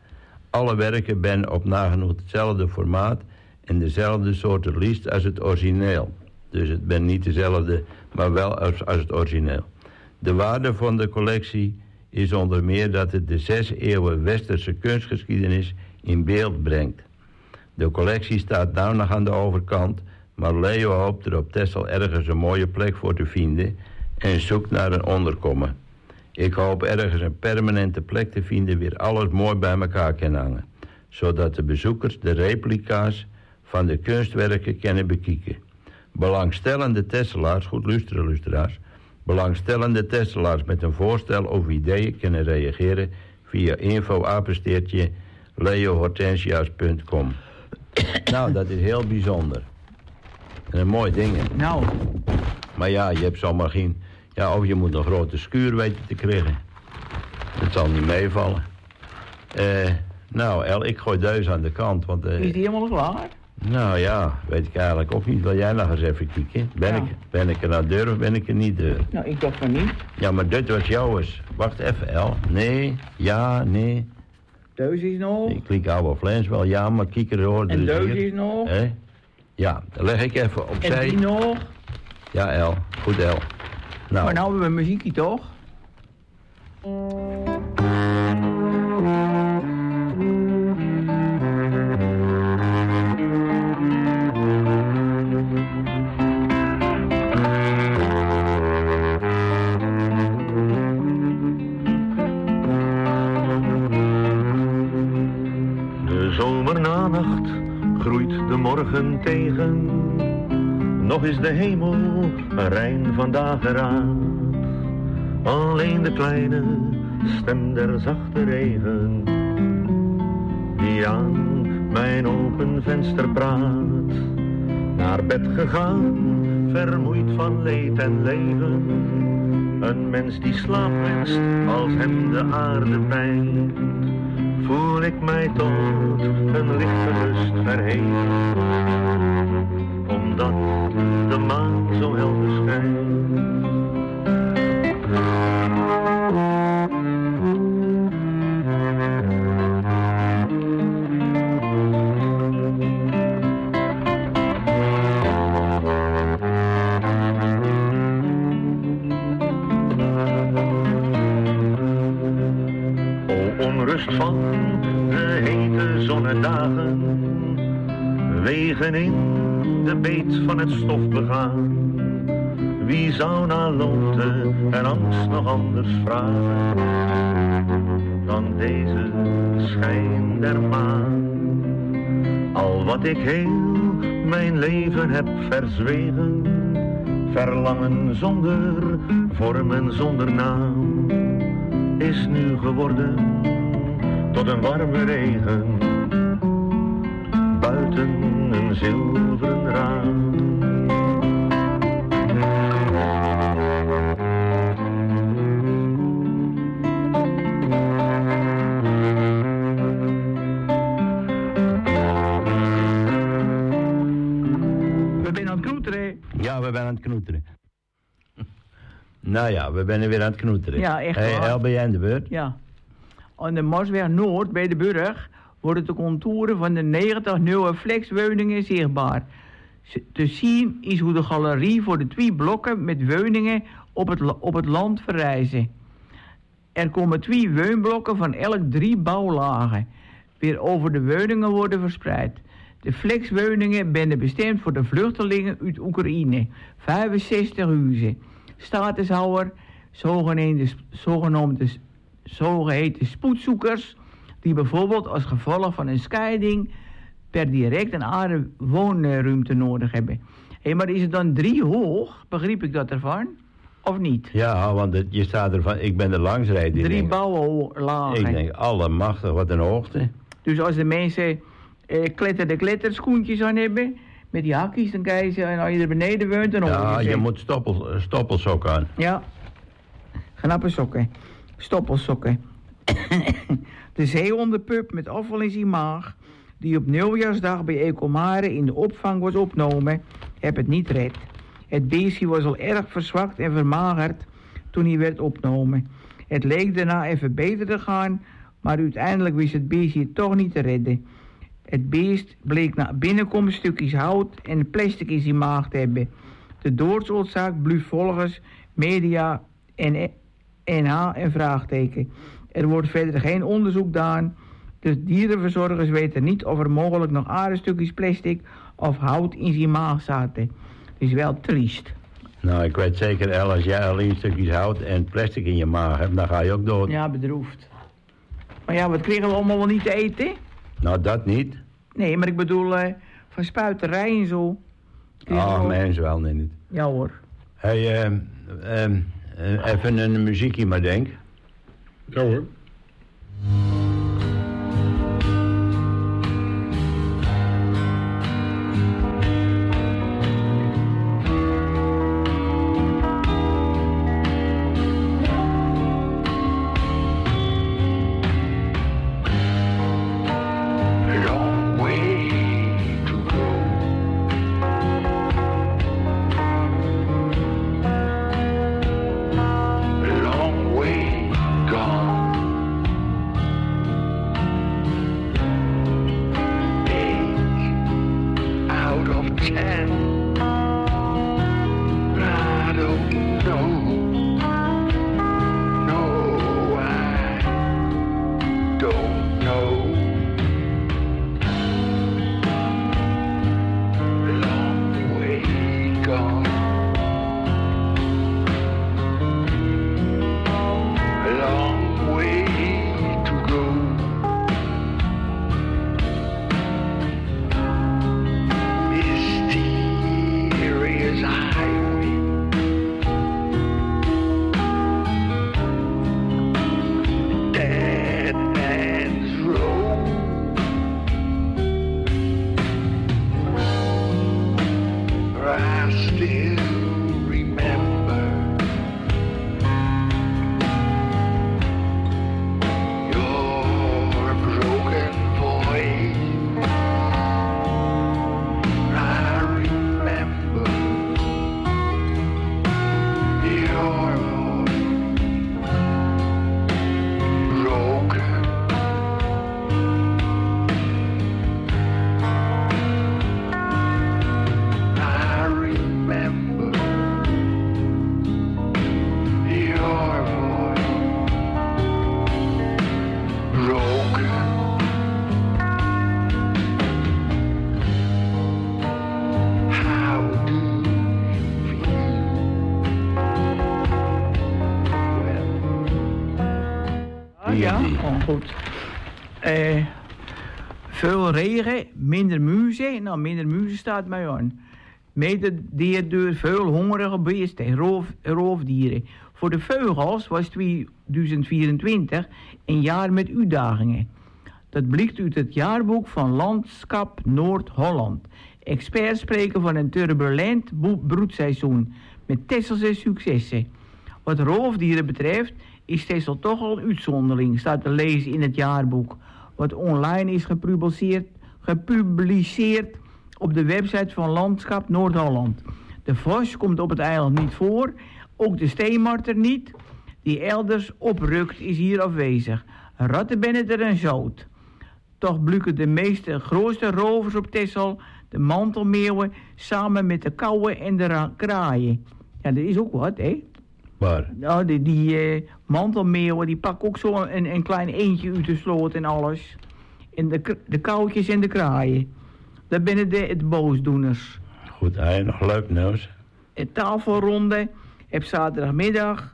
Alle werken ben op nagenoeg hetzelfde formaat en dezelfde soorten liest als het origineel. Dus het ben niet dezelfde, maar wel als, als het origineel. De waarde van de collectie is onder meer dat het de zes eeuwen westerse kunstgeschiedenis in beeld brengt. De collectie staat nou nog aan de overkant, maar Leo hoopt er op Texel ergens een mooie plek voor te vinden en zoekt naar een onderkomen. Ik hoop ergens een permanente plek te vinden waar alles mooi bij elkaar kan hangen, zodat de bezoekers de replica's van de kunstwerken kunnen bekijken. Belangstellende Tesselaars, goed luisteren luisteraars, belangstellende Tesselaars met een voorstel of ideeën kunnen reageren via info apensteertje leo hortensia's punt com. Nou, dat is heel bijzonder. En een mooi ding. Nou. Maar ja, je hebt zomaar geen... Ja, of je moet een grote schuur weten te krijgen. Dat zal niet meevallen. Uh, nou, El, ik gooi deze aan de kant, want... Uh, is die helemaal klaar? Nou ja, weet ik eigenlijk ook niet. Wil jij nog eens even kijken? Ben, ja. ik, ben ik er nou deur of ben ik er niet deur? Nou, ik dacht van niet. Ja, maar dit was jouw eens. Wacht even, El. Nee, ja, nee. Deze is nog. Ik klik oude Flens wel, ja, maar kieker hoorde en dus deze is nog. He? Ja, dan leg ik even opzij. En die nog. Ja, El. Goed, El. Nou. Maar nou hebben we muziekje, toch? De zomernanacht groeit de morgen tegen. Nog is de hemel rein van dageraad. Alleen de kleine stem der zachte regen, die aan mijn open venster praat. Naar bed gegaan, vermoeid van leed en leven. Een mens die slaap wenst als hem de aarde pijnt. Voel ik mij tot een lichte rust verheven, omdat de maan zo helder schijnt. O onrust van de hete zonnedagen, wegen in de beet van het stof begaan. Wie zou na loomte en angst nog anders vragen dan deze schijn der maan? Al wat ik heel mijn leven heb verzwegen, verlangen zonder vorm en zonder naam, is nu geworden tot een warme regen buiten een zilveren raam. We zijn aan het knoeteren. Ja, we zijn aan het knoeteren. Nou ja, we zijn weer aan het knoeteren. Ja, echt Hey, waar. El, ben jij in de beurt? Ja. Aan de Marsweg Noord bij de Burg worden de contouren van de negentig nieuwe flexwoningen zichtbaar. S- Te zien is hoe de galerie voor de twee blokken met woningen op het, la- op het land verrijzen. Er komen twee woonblokken van elk drie bouwlagen, weer over de woningen worden verspreid. De flexwoningen zijn bestemd voor de vluchtelingen uit Oekraïne, vijfenzestig huizen. Statushouder, zogenaamde, zogenaamde, zogeheten spoedzoekers, die bijvoorbeeld als gevolg van een scheiding per direct een andere woonruimte nodig hebben. Hé, maar is het dan drie hoog? Begreep ik dat ervan? Of niet? Ja, want het, je staat ervan, ik ben er langs rijden. Drie denk, bouwlagen. Ik denk, allemachtig, wat een hoogte. Dus als de mensen eh, kletter de kletterschoentjes aan hebben, met die hakjes, dan kan je ze, en als je er beneden woont, dan Ja, hoor je ze. moet stoppel, stoppelsokken aan. Ja, knappe sokken, stoppelsokken. De zeehondenpup met afval in zijn maag, die op nieuwjaarsdag bij Ecomare in de opvang was opgenomen, heb het niet red. Het beestje was al erg verzwakt en vermagerd toen hij werd opgenomen. Het leek daarna even beter te gaan, Maar uiteindelijk wist het beest hier toch niet te redden. Het beest bleek na binnenkomen stukjes hout en plastic in zijn maag te hebben. De doodsoorzaak bleef volgens media en N H en vraagteken. Er wordt verder geen onderzoek gedaan. De dierenverzorgers weten niet of er mogelijk nog aardstukjes plastic of hout in zijn maag zaten. Het is wel triest. Nou, ik weet zeker, El, als jij alleen stukjes hout en plastic in je maag hebt, dan ga je ook dood. Ja, bedroefd. Maar ja, wat kregen we allemaal wel niet te eten? Nou, dat niet. Nee, maar ik bedoel, uh, van spuiterij en zo. Ah, oh, mensen wel niet. Ja hoor. Hé, hey, uh, uh, uh, even een muziekje maar denk. Ja hoor. Ja, oh, goed. Uh, veel regen, minder muziek. Nou, minder muziek staat mij aan. Mede door veel hongerige beesten, roof, roofdieren. Voor de vogels was tweeduizend vierentwintig een jaar met uitdagingen. Dat blijkt uit het jaarboek van Landschap Noord-Holland. Experts spreken van een turbulent broedseizoen met Tesselse successen. Wat roofdieren betreft is Texel toch al een uitzondering, staat te lezen in het jaarboek, wat online is gepubliceerd, gepubliceerd op de website van Landschap Noord-Holland. De vos komt op het eiland niet voor, ook de steenmarter niet, die elders oprukt is hier afwezig. Rattenbenneter en zout. Toch blukken de meeste grootste rovers op Texel, de mantelmeeuwen, samen met de kauwen en de ra- kraaien. Ja, dat is ook wat, hè? Waar? Nou, die, die uh, mantelmeeuwen, die pakken ook zo een, een klein eentje uit de sloot en alles. En de, de kauwtjes en de kraaien. Dat zijn de, de boosdoeners. Goed, hij nog leuk nieuws. De tafelronde heb zaterdagmiddag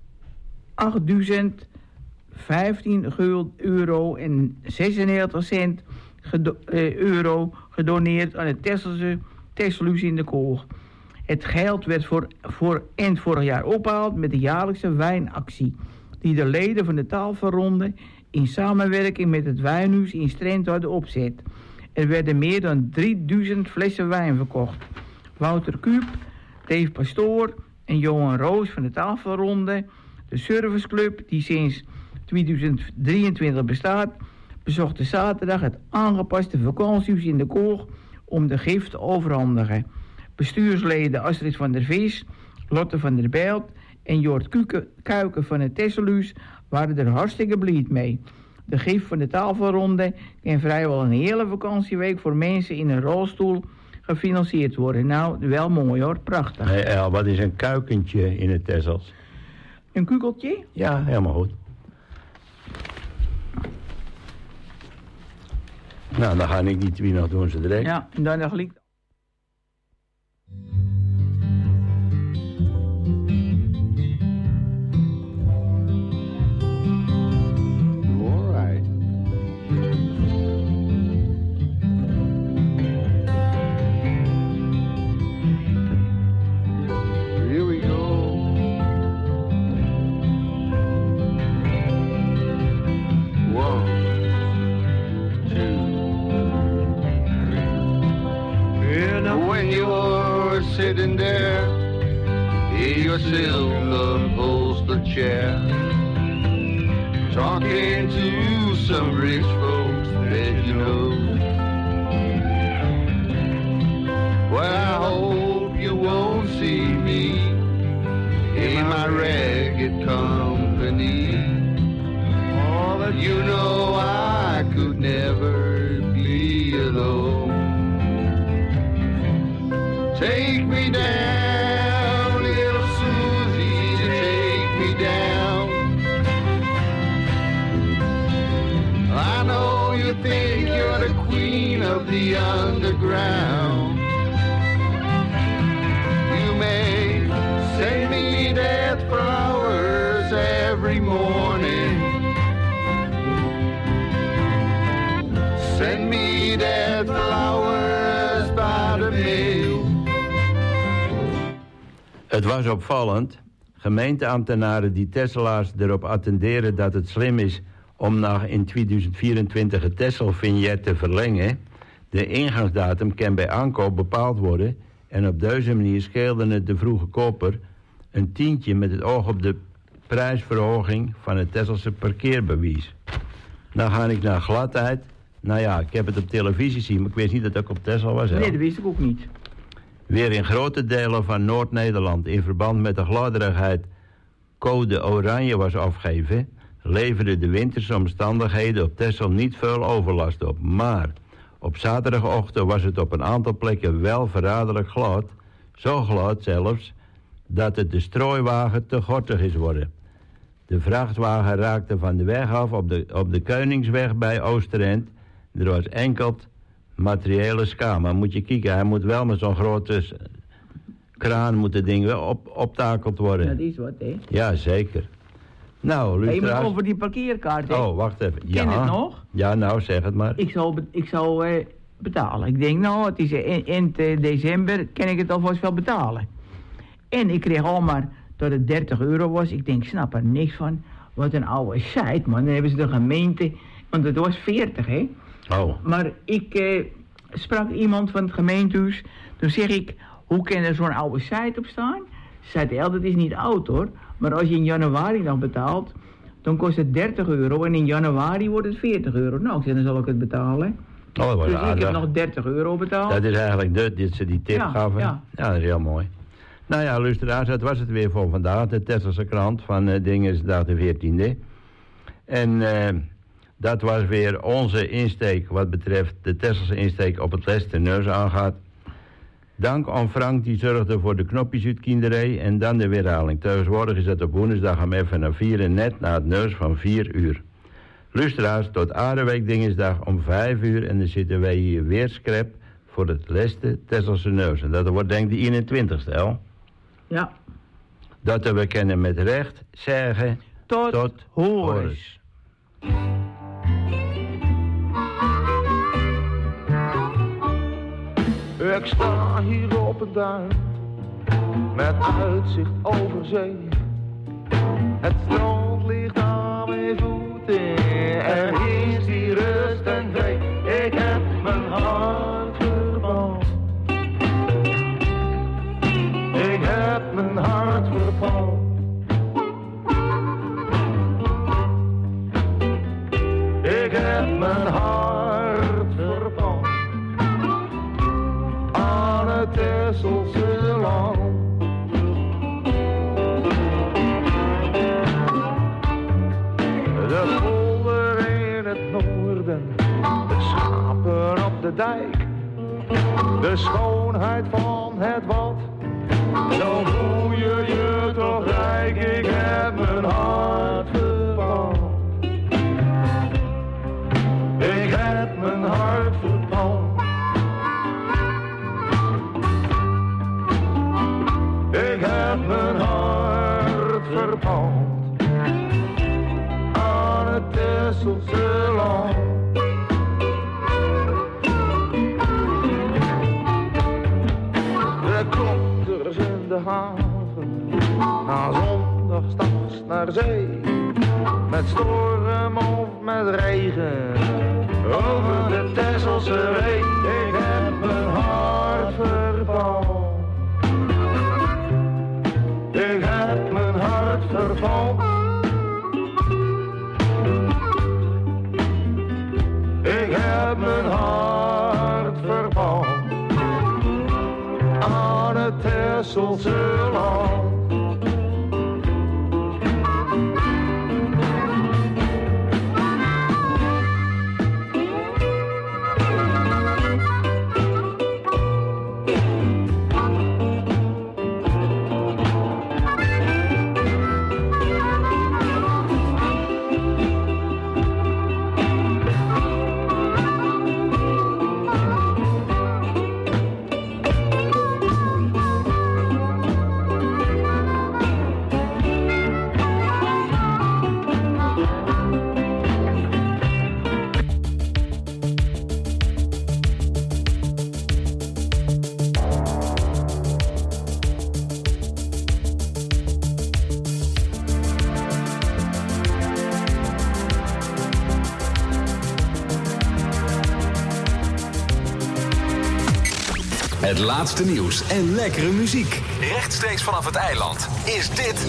achtduizend vijftien euro en zesennegentig cent gedo, uh, euro gedoneerd aan het Tesselse Tesselhuis in de Koog. Het geld werd voor, voor eind vorig jaar opgehaald met de jaarlijkse wijnactie, die de leden van de tafelronde in samenwerking met het wijnhuis in Strent hadden opzet. Er werden meer dan drieduizend flessen wijn verkocht. Wouter Kuip, Dave Pastoor en Johan Roos van de tafelronde, de serviceclub die sinds tweeduizend drieëntwintig bestaat, bezochten zaterdag het aangepaste vakantiehuis in de Koog om de gift te overhandigen. Bestuursleden Astrid van der Vis, Lotte van der Bijlt en Jort Kuiken van het Tesselhuis waren er hartstikke blij mee. De gift van de tafelronde kan vrijwel een hele vakantieweek voor mensen in een rolstoel gefinancierd worden. Nou, wel mooi hoor, prachtig. Hé hey, El, wat is een kuikentje in het Texels? Een kugeltje? Ja, helemaal goed. Nou, dan ga ik niet wie nog doen ze direct. Ja, en dan nog liegt. Sitting there in your silver upholstered chair, talking to some rich folks that you know. Well, I hope you won't see me in my ragged company. Oh, but you know I could never be alone. Take me down, little Susie, take me down. I know you think you're the queen of the underground. You may send me dead flowers every morning. Send me dead flowers by the mail. Het was opvallend. Gemeenteambtenaren die Tesselaars erop attenderen dat het slim is om nog in tweeduizend vierentwintig het Texel-vignet te verlengen. De ingangsdatum kan bij aankoop bepaald worden en op deze manier scheelde het de vroege koper een tientje met het oog op de prijsverhoging van het Tesselse parkeerbewijs. Dan ga ik naar gladheid. Nou ja, ik heb het op televisie zien, maar ik wist niet dat het ook op Texel was. Hè? Nee, dat wist ik ook niet. Weer in grote delen van Noord-Nederland in verband met de gladderigheid code oranje was afgegeven, leverden de winterse omstandigheden op Texel niet veel overlast op. Maar op zaterdagochtend was het op een aantal plekken wel verraderlijk glad. Zo glad zelfs dat het de strooiwagen te gortig is worden. De vrachtwagen raakte van de weg af op de, op de Koningsweg bij Oosterend. Er was enkel materiële schade. Maar moet je kijken, hij moet wel met zo'n grote kraan moet het ding wel op, optakeld worden. Dat is wat, hè? Ja, zeker. Nou, hey, luisteraars... over die parkeerkaart, hè? Oh, wacht even. Ken ja. het nog? Ja, nou, zeg het maar. Ik zal, be ik zal uh, betalen. Ik denk, nou, het is eind december, kan ik het alvast wel betalen. En ik kreeg al maar dat het dertig euro was. Ik denk, snap er niks van. Wat een oude site, man. Dan hebben ze de gemeente... Want het was veertig, hè? Oh. Maar ik uh, sprak iemand van het gemeentehuis. Toen zeg ik, hoe kan er zo'n oude site op staan? Ze zei, ja, dat is niet oud, hoor. Maar als je in januari nog betaalt, dan kost het dertig euro. En in januari wordt het veertig euro. Nou, ik zei, dan zal ik het betalen. Oh, dat was dus aardig. ik heb nog dertig euro betaald. Dat is eigenlijk de, dit ze die tip ja, gaven. Ja. ja, dat is heel mooi. Nou ja, luisteraars, dat was het weer voor vandaag. De Tesselse krant van uh, Dingesdag de veertiende. En uh, dat was weer onze insteek wat betreft de Tesselse insteek op het Lesterneus aangaat. Dank aan Frank die zorgde voor de knopjes uit kinderij en dan de weerhaling. Tegenwoordig is dat op woensdag om even naar vieren, net na het neus van vier uur. Luisteraars, tot Aardeweek Dingesdag om vijf uur en dan zitten wij hier weer scherp voor het Leste Tesselse neus. En dat wordt denk ik de eenentwintigste, hè? Ja. Dat we kennen met recht zeggen tot, tot horens. Ik sta hier op het duin, met uitzicht over zee. Het strand ligt aan mijn voeten, er is die rust en vrede. Ik heb mijn hart verpand. Ik heb mijn hart verpand. Ik heb mijn hart verpand. Aan het Tesselse land. De polder in de dijk. De schoonheid van het wat. Dan voel je je toch rijk. Ik heb mijn hart verpand. Ik heb mijn hart verpand. Ik heb mijn hart verpand. Aan het Tesselse land. De klokters in de haven. Na zondag s'nachts naar zee. Met storm of met regen. Over de Tesselse Ree. Ik heb mijn hart verpand. Ik heb mijn hart verpand. Ik heb mijn hart verpand. Aan het Tesselse land. Het laatste nieuws en lekkere muziek. Rechtstreeks vanaf het eiland is dit...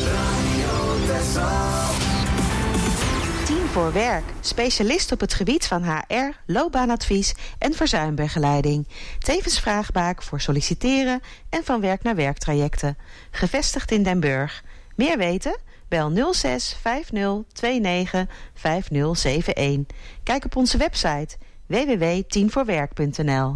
Team voor Werk. Specialist op het gebied van H R, loopbaanadvies en verzuimbegeleiding. Tevens vraagbaak voor solliciteren en van werk naar werktrajecten. Gevestigd in Den Burg. Meer weten? Bel nul zes vijf nul twee negen vijf nul zeven een. Kijk op onze website w w w punt team voor werk punt n l.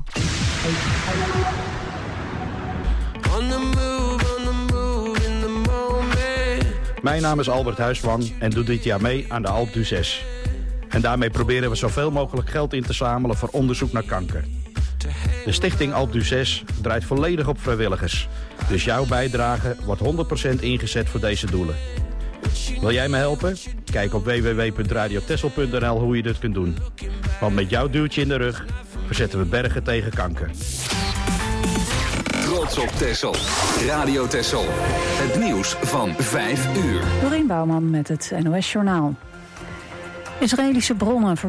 Mijn naam is Albert Huisman en doe dit jaar mee aan de Alpe d'Huez. En daarmee proberen we zoveel mogelijk geld in te zamelen voor onderzoek naar kanker. De stichting Alpe d'Huez draait volledig op vrijwilligers. Dus jouw bijdrage wordt honderd procent ingezet voor deze doelen. Wil jij me helpen? Kijk op w w w punt radio texel punt n l hoe je dit kunt doen. Want met jouw duwtje in de rug verzetten we bergen tegen kanker. Trots op Texel. Radio Texel. Het nieuws van vijf uur. Doreen Bouwman met het N O S Journaal. Israëlische bronnen